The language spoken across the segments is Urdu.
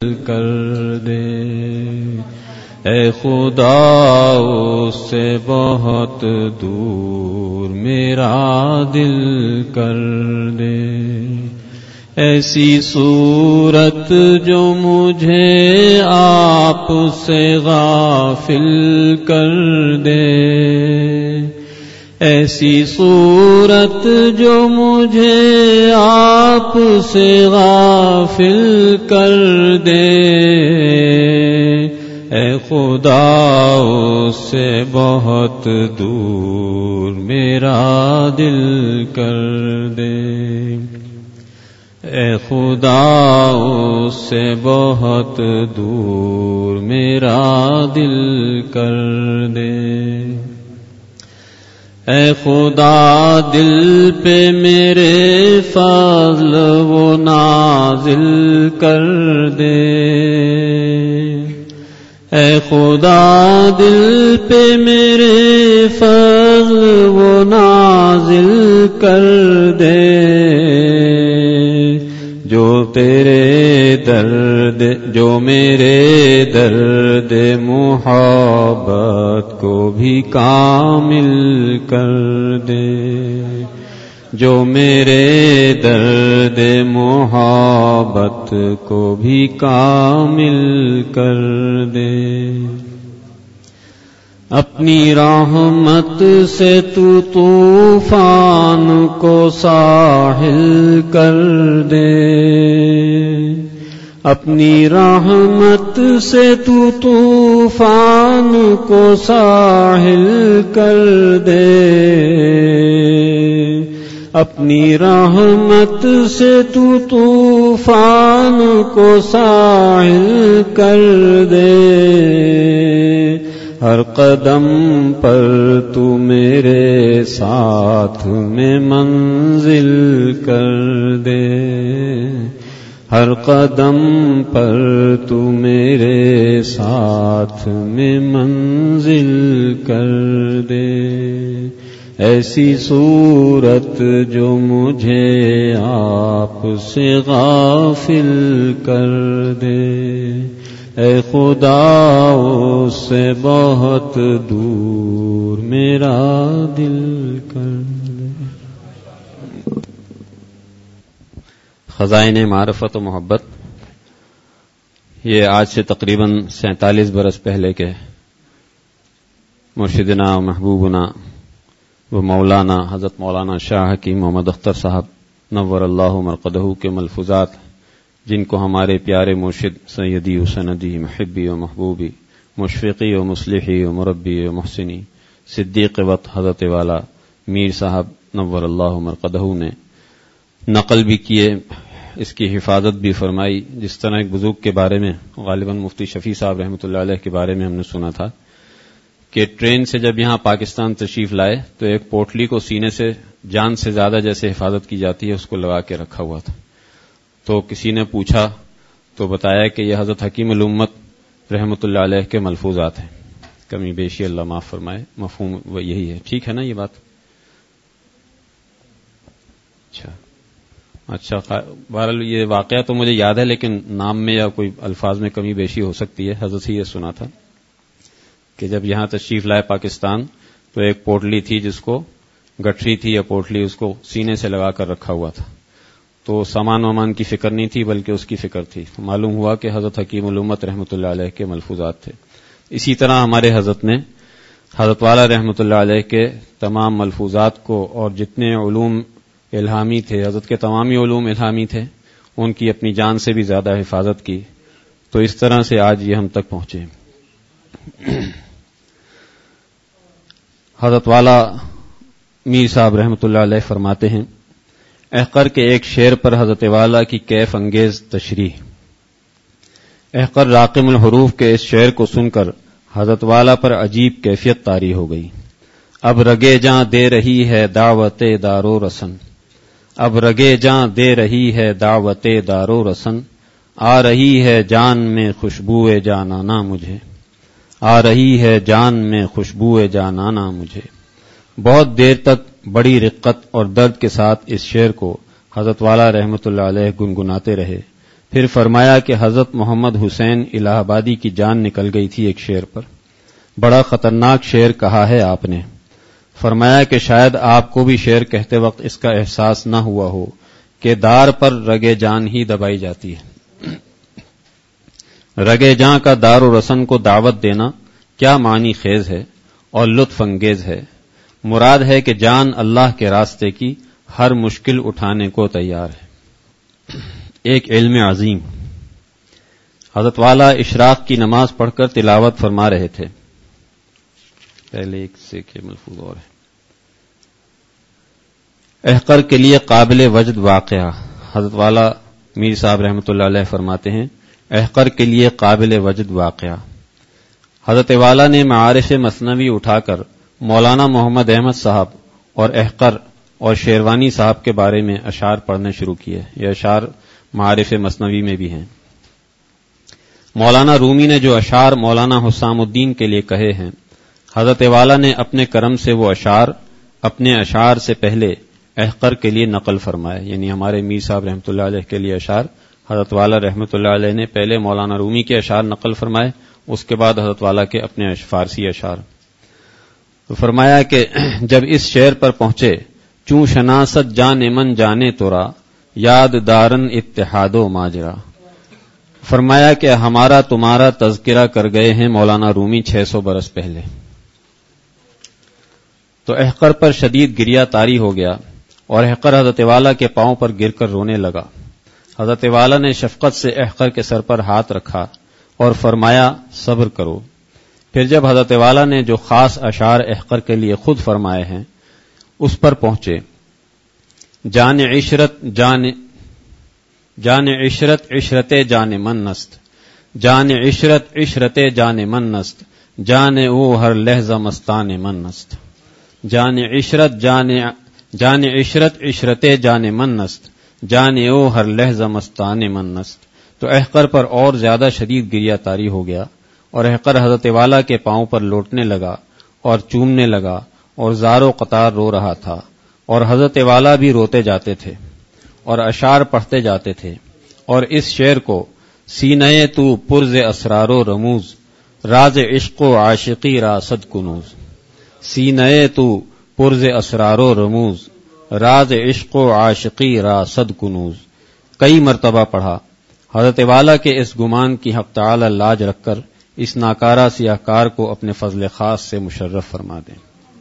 کر دے، اے خدا اس سے بہت دور میرا دل کر دے، ایسی صورت جو مجھے آپ سے غافل کر دے، ایسی صورت جو مجھے آپ سے غافل کر دے، اے خدا اس سے بہت دور میرا دل کر دے، اے خدا اس سے بہت دور میرا دل کر دے، اے خدا دل پہ میرے فضل و نازل کر دے، اے خدا دل پہ میرے فضل و نازل کر دے، جو میرے درد محبت کو بھی کامل کر دے، جو میرے درد محبت کو بھی کامل کر دے، اپنی رحمت سے تو طوفان کو ساحل کر دے، اپنی رحمت سے تو طوفان کو ساحل کر دے، اپنی رحمت سے تو طوفان کو ساحل کر دے، ہر قدم پر تو میرے ساتھ میں منزل کر دے، ہر قدم پر تو میرے ساتھ میں منزل کر دے، ایسی صورت جو مجھے آپ سے غافل کر دے، اے خدا اس سے بہت دور میرا دل کر دے۔ خزائن معرفت و محبت، یہ آج سے تقریباً 47 برس پہلے کے مرشدنا و محبوبنا و مولانا حضرت مولانا شاہ حکیم محمد اختر صاحب نور اللہ مرقدہ کے ملفوظات، جن کو ہمارے پیارے مرشد سیدی و سندی محبی و محبوبی مشفقی و مصلحی و مربی و محسنی صدیق وقت حضرت والا میر صاحب نور اللہ مرقدہ نے نقل بھی کیے، اس کی حفاظت بھی فرمائی۔ جس طرح ایک بزرگ کے بارے میں غالباً مفتی شفیع صاحب رحمۃ اللہ علیہ کے بارے میں ہم نے سنا تھا کہ ٹرین سے جب یہاں پاکستان تشریف لائے تو ایک پوٹلی کو سینے سے جان سے زیادہ جیسے حفاظت کی جاتی ہے اس کو لگا کے رکھا ہوا تھا، تو کسی نے پوچھا تو بتایا کہ یہ حضرت حکیم الامت رحمۃ اللہ علیہ کے ملفوظات ہیں، کمی بیشی اللہ معاف فرمائے، مفہوم یہی ہے، ٹھیک ہے نا یہ بات؟ اچھا بہرحال یہ واقعہ تو مجھے یاد ہے، لیکن نام میں یا کوئی الفاظ میں کمی بیشی ہو سکتی ہے۔ حضرت سے یہ سنا تھا کہ جب یہاں تشریف لائے پاکستان تو ایک پوٹلی تھی جس کو گٹھری تھی یا پوٹلی اس کو سینے سے لگا کر رکھا ہوا تھا، تو سامان وامان کی فکر نہیں تھی بلکہ اس کی فکر تھی۔ معلوم ہوا کہ حضرت حکیم الامت رحمۃ اللہ علیہ کے ملفوظات تھے۔ اسی طرح ہمارے حضرت نے حضرت والا رحمۃ اللہ علیہ کے تمام ملفوظات کو اور جتنے علوم الہامی تھے، حضرت کے تمام ہی علوم الہامی تھے، ان کی اپنی جان سے بھی زیادہ حفاظت کی، تو اس طرح سے آج یہ ہم تک پہنچے۔ حضرت والا میر صاحب رحمۃ اللہ علیہ فرماتے ہیں، احقر کے ایک شعر پر حضرت والا کی کیف انگیز تشریح۔ احقر راقم الحروف کے اس شعر کو سن کر حضرت والا پر عجیب کیفیت طاری ہو گئی۔ اب رگے جاں دے رہی ہے دعوت دارو رسن، اب رگے جاں دے رہی ہے دعوت دارو رسن، آ رہی ہے جان میں خوشبو جانانا مجھے، آ رہی ہے جان میں خوشبو جانانا مجھے۔ بہت دیر تک بڑی رقت اور درد کے ساتھ اس شعر کو حضرت والا رحمۃ اللہ علیہ گنگناتے رہے، پھر فرمایا کہ حضرت محمد حسین الہ آبادی کی جان نکل گئی تھی ایک شعر پر، بڑا خطرناک شعر کہا ہے آپ نے۔ فرمایا کہ شاید آپ کو بھی شعر کہتے وقت اس کا احساس نہ ہوا ہو کہ دار پر رگے جان ہی دبائی جاتی ہے۔ رگے جاں کا دار و رسن کو دعوت دینا کیا معنی خیز ہے اور لطف انگیز ہے۔ مراد ہے کہ جان اللہ کے راستے کی ہر مشکل اٹھانے کو تیار ہے۔ ایک علم عظیم۔ حضرت والا اشراق کی نماز پڑھ کر تلاوت فرما رہے تھے۔ پہلے ایک سے کے ملفوظ اور ہے۔ احقر کے لیے قابل وجد واقعہ۔ حضرت والا میر صاحب رحمۃ اللہ علیہ فرماتے ہیں احقر کے لیے قابل وجد واقعہ۔ حضرت والا نے معارف مثنوی اٹھا کر مولانا محمد احمد صاحب اور احقر اور شیروانی صاحب کے بارے میں اشعار پڑھنے شروع کیے۔ یہ اشعار معارف مثنوی میں بھی ہیں۔ مولانا رومی نے جو اشعار مولانا حسام الدین کے لیے کہے ہیں، حضرت والا نے اپنے کرم سے وہ اشعار اپنے اشعار سے پہلے احقر کے لیے نقل فرمائے، یعنی ہمارے میر صاحب رحمۃ اللہ علیہ کے لیے اشعار حضرت والا رحمۃ اللہ علیہ نے پہلے مولانا رومی کے اشعار نقل فرمائے، اس کے بعد حضرت والا کے اپنے فارسی اشعار۔ تو فرمایا کہ جب اس شعر پر پہنچے، چوں شناست جان من جانے تورا، یاد دارن اتحاد و ماجرا۔ فرمایا کہ ہمارا تمہارا تذکرہ کر گئے ہیں مولانا رومی 600 برس پہلے۔ تو احقر پر شدید گریہ طاری ہو گیا اور احقر حضرت والا کے پاؤں پر گر کر رونے لگا۔ حضرت والا نے شفقت سے احقر کے سر پر ہاتھ رکھا اور فرمایا صبر کرو۔ پھر جب حضرت والا نے جو خاص اشعار احقر کے لیے خود فرمائے ہیں اس پر پہنچے، جان عشرت عشرت جان من نست، جان عشرت عشرت جان من نست، جان او ہر لحظہ مستان من نست، جان عشرت عشرت جان من نست، جان او ہر لحظہ مستان من نست۔ تو احقر پر اور زیادہ شدید گریہ طاری ہو گیا اور احقر حضرت والا کے پاؤں پر لوٹنے لگا اور چومنے لگا اور زار و قطار رو رہا تھا، اور حضرت والا بھی روتے جاتے تھے اور اشعار پڑھتے جاتے تھے، اور اس شعر کو سینہ تو پرز اسرار و رموز، راز عشق و عاشقی را صد کنوز، سینہ تو پرز اسرار و رموز، راز عشق و عاشقی را صد کنوز، کئی مرتبہ پڑھا۔ حضرت والا کے اس گمان کی حق تعالی لاج رکھ کر اس ناکارہ سیاہکار کو اپنے فضل خاص سے مشرف فرما دیں۔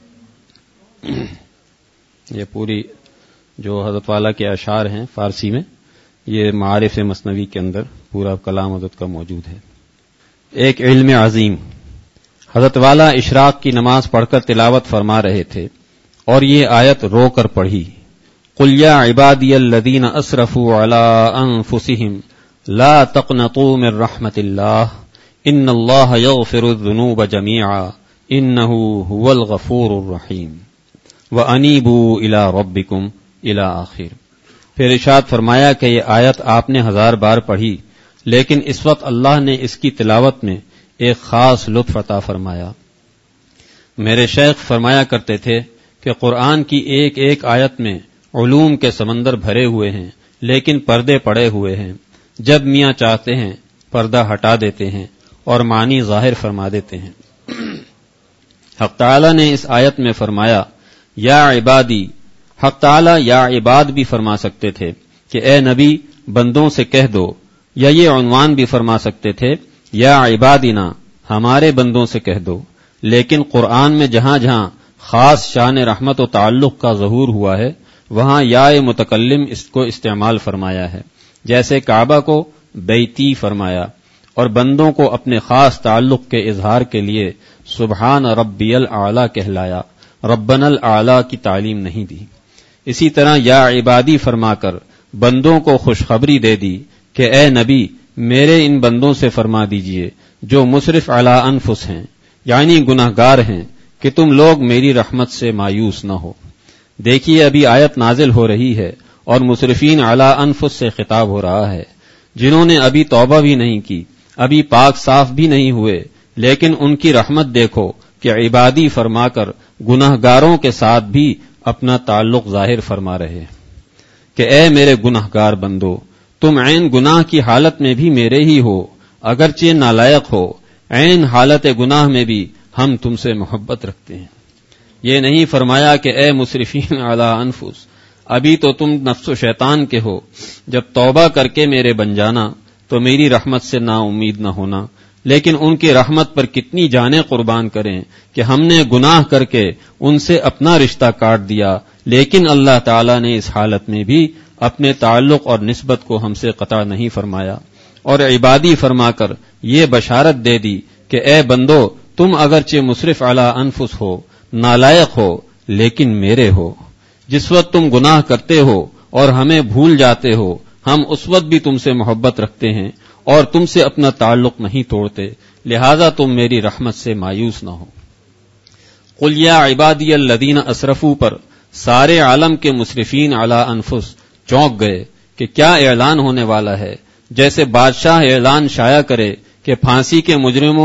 یہ پوری جو حضرت والا کے اشعار ہیں فارسی میں، یہ معارف مثنوی کے اندر پورا کلام حضرت کا موجود ہے۔ ایک علم عظیم۔ حضرت والا اشراق کی نماز پڑھ کر تلاوت فرما رہے تھے اور یہ آیت رو کر پڑھی، قل یا عبادی الذین اسرفوا علی انفسہم لا تقنطوا من رحمت اللہ ان اللہ یغفر الذنوب جميعا انہ هو الغفور الرحیم وانیبوا الی ربکم الی آخر۔ پھر ارشاد فرمایا کہ یہ آیت آپ نے 1000 بار پڑھی، لیکن اس وقت اللہ نے اس کی تلاوت میں ایک خاص لطف عطا فرمایا۔ میرے شیخ فرمایا کرتے تھے کہ قرآن کی ایک ایک آیت میں علوم کے سمندر بھرے ہوئے ہیں، لیکن پردے پڑے ہوئے ہیں۔ جب میاں چاہتے ہیں پردہ ہٹا دیتے ہیں اور معنی ظاہر فرما دیتے ہیں۔ حق تعالی نے اس آیت میں فرمایا یا عبادی، حق تعالی یا عباد بھی فرما سکتے تھے کہ اے نبی بندوں سے کہہ دو، یا یہ عنوان بھی فرما سکتے تھے یا عبادنا، ہمارے بندوں سے کہہ دو، لیکن قرآن میں جہاں جہاں خاص شان رحمت و تعلق کا ظہور ہوا ہے وہاں یا متکلم اس کو استعمال فرمایا ہے، جیسے کعبہ کو بیتی فرمایا اور بندوں کو اپنے خاص تعلق کے اظہار کے لیے سبحان ربی الاعلی کہلایا، ربنا الاعلی کی تعلیم نہیں دی۔ اسی طرح یا عبادی فرما کر بندوں کو خوشخبری دے دی کہ اے نبی میرے ان بندوں سے فرما دیجئے جو مسرف علی انفس ہیں، یعنی گناہگار ہیں، کہ تم لوگ میری رحمت سے مایوس نہ ہو۔ دیکھیے ابھی آیت نازل ہو رہی ہے اور مسرفین علی انفس سے خطاب ہو رہا ہے، جنہوں نے ابھی توبہ بھی نہیں کی، ابھی پاک صاف بھی نہیں ہوئے، لیکن ان کی رحمت دیکھو کہ عبادی فرما کر گناہگاروں کے ساتھ بھی اپنا تعلق ظاہر فرما رہے کہ اے میرے گناہگار بندو، تم عین گناہ کی حالت میں بھی میرے ہی ہو، اگرچہ نالائق ہو، عین حالت گناہ میں بھی ہم تم سے محبت رکھتے ہیں۔ یہ نہیں فرمایا کہ اے مسرفین علی انفس، ابھی تو تم نفس و شیطان کے ہو، جب توبہ کر کے میرے بن جانا تو میری رحمت سے نا امید نہ ہونا، لیکن ان کی رحمت پر کتنی جانیں قربان کریں کہ ہم نے گناہ کر کے ان سے اپنا رشتہ کاٹ دیا، لیکن اللہ تعالی نے اس حالت میں بھی اپنے تعلق اور نسبت کو ہم سے قطع نہیں فرمایا، اور عبادی فرما کر یہ بشارت دے دی کہ اے بندو، تم اگرچہ مسرف علی انفس ہو، نالائق ہو، لیکن میرے ہو۔ جس وقت تم گناہ کرتے ہو اور ہمیں بھول جاتے ہو، ہم اس وقت بھی تم سے محبت رکھتے ہیں اور تم سے اپنا تعلق نہیں توڑتے، لہذا تم میری رحمت سے مایوس نہ ہو۔ قل یا عبادی الذین اسرفوا پر سارے عالم کے مسرفین علی انفس چونک گئے کہ کیا اعلان ہونے والا ہے، جیسے بادشاہ اعلان شائع کرے کہ پھانسی کے مجرموں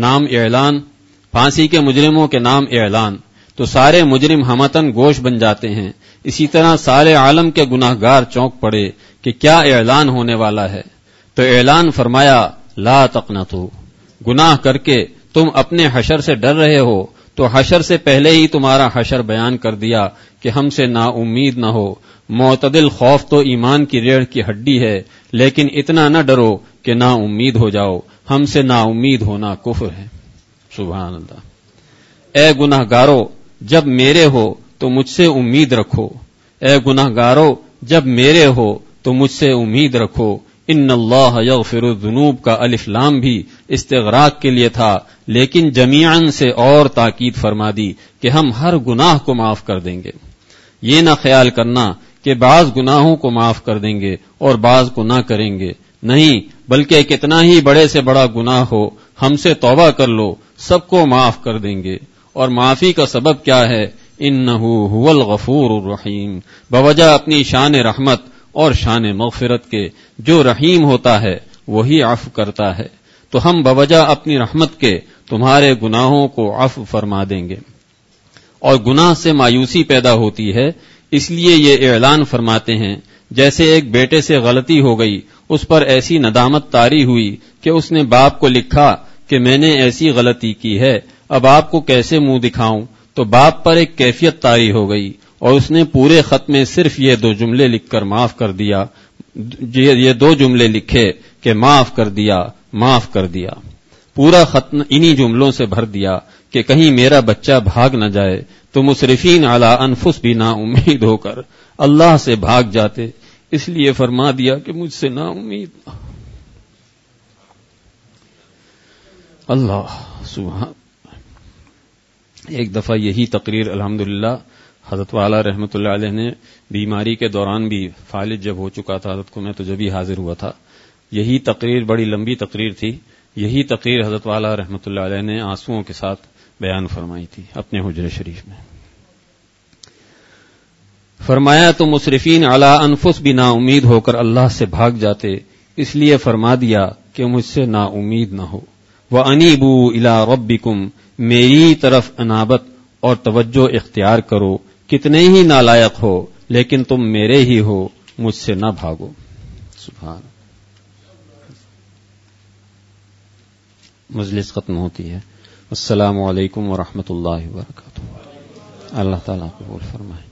کے نام اعلان، تو سارے مجرم ہمتن گوش بن جاتے ہیں، اسی طرح سارے عالم کے گناہگار چونک پڑے کہ کیا اعلان ہونے والا ہے، تو اعلان فرمایا لا تقنطوا، گناہ کر کے تم اپنے حشر سے ڈر رہے ہو تو حشر سے پہلے ہی تمہارا حشر بیان کر دیا کہ ہم سے نا امید نہ ہو۔ معتدل خوف تو ایمان کی ریڑھ کی ہڈی ہے، لیکن اتنا نہ ڈرو کہ نا امید ہو جاؤ، ہم سے نا امید ہونا کفر ہے۔ سبحان اللہ۔ اے گناہگارو، جب میرے ہو تو مجھ سے امید رکھو، اے گناہگارو جب میرے ہو تو مجھ سے امید رکھو۔ ان اللہ یغفر الذنوب کا الف لام بھی استغراق کے لیے تھا، لیکن جمیعاً سے اور تاکید فرما دی کہ ہم ہر گناہ کو معاف کر دیں گے۔ یہ نہ خیال کرنا کہ بعض گناہوں کو معاف کر دیں گے اور بعض کو نہ کریں گے، نہیں، بلکہ کتنا ہی بڑے سے بڑا گناہ ہو، ہم سے توبہ کر لو، سب کو معاف کر دیں گے۔ اور معافی کا سبب کیا ہے؟ انہ هو الغفور الرحیم، بوجہ اپنی شان رحمت اور شان مغفرت کے، جو رحیم ہوتا ہے وہی عفو کرتا ہے، تو ہم بوجہ اپنی رحمت کے تمہارے گناہوں کو عفو فرما دیں گے۔ اور گناہ سے مایوسی پیدا ہوتی ہے، اس لیے یہ اعلان فرماتے ہیں جیسے ایک بیٹے سے غلطی ہو گئی، اس پر ایسی ندامت طاری ہوئی کہ اس نے باپ کو لکھا کہ میں نے ایسی غلطی کی ہے، اب آپ کو کیسے منہ دکھاؤں، تو باپ پر ایک کیفیت طاری ہو گئی اور اس نے پورے خط میں صرف یہ 2 جملے لکھ کر معاف کر دیا، یہ 2 جملے لکھے کہ معاف کر دیا، معاف کر دیا۔ پورا خط انہی جملوں سے بھر دیا کہ کہیں میرا بچہ بھاگ نہ جائے، تو مسرفین علی انفس بھی نا امید ہو کر اللہ سے بھاگ جاتے، اس لیے فرما دیا کہ مجھ سے نا امید نہ ہو۔ اللہ سبحان۔ ایک دفعہ یہی تقریر الحمدللہ حضرت والا رحمۃ اللہ علیہ نے بیماری کے دوران بھی، فالج جب ہو چکا تھا حضرت کو، میں تو جب ہی حاضر ہوا تھا، یہی تقریر بڑی لمبی تقریر تھی، یہی تقریر حضرت والا رحمۃ اللہ علیہ نے آنسوؤں کے ساتھ بیان فرمائی تھی اپنے حجرے شریف میں۔ فرمایا تو مسرفین علی انفس بھی نا امید ہو کر اللہ سے بھاگ جاتے، اس لیے فرما دیا کہ مجھ سے نا امید نہ ہو۔ وَأَنِيبُوا إِلَىٰ رَبِّكُمْ، میری طرف انابت اور توجہ اختیار کرو، کتنے ہی نالائق ہو لیکن تم میرے ہی ہو، مجھ سے نہ بھاگو۔ سبحان۔ مجلس ختم ہوتی ہے۔ السلام علیکم ورحمۃ اللہ وبرکاتہ۔ اللہ تعالیٰ قبول فرمائے۔